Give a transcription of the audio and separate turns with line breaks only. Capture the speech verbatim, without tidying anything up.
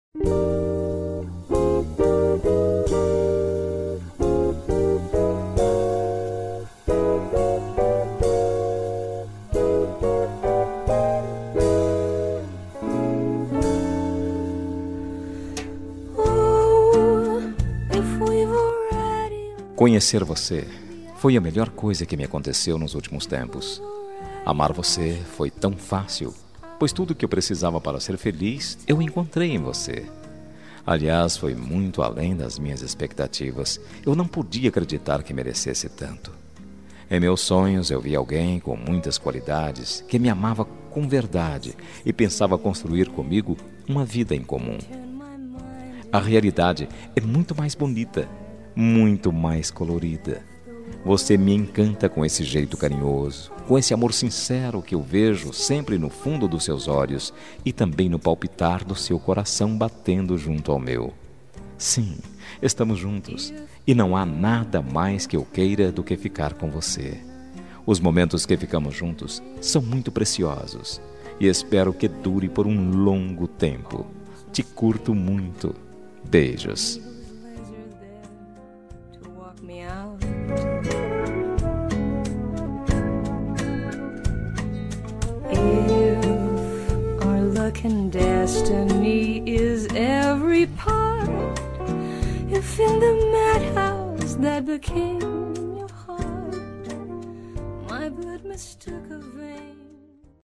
Conhecer você foi a melhor coisa que me aconteceu nos últimos tempos. Amar você foi tão fácil, pois tudo o que eu precisava para ser feliz eu encontrei em você. Aliás, foi muito além das minhas expectativas. Eu não podia acreditar que merecesse tanto. Em meus sonhos eu vi alguém com muitas qualidades, que me amava com verdade e pensava construir comigo uma vida em comum. A realidade é muito mais bonita, muito mais colorida. Você me encanta com esse jeito carinhoso, com esse amor sincero que eu vejo sempre no fundo dos seus olhos e também no palpitar do seu coração batendo junto ao meu. Sim, estamos juntos e não há nada mais que eu queira do que ficar com você. Os momentos que ficamos juntos são muito preciosos e espero que dure por um longo tempo. Te curto muito. Beijos.
Me out. If our luck and destiny is every part, if in the madhouse that became your heart, my blood mistook a vein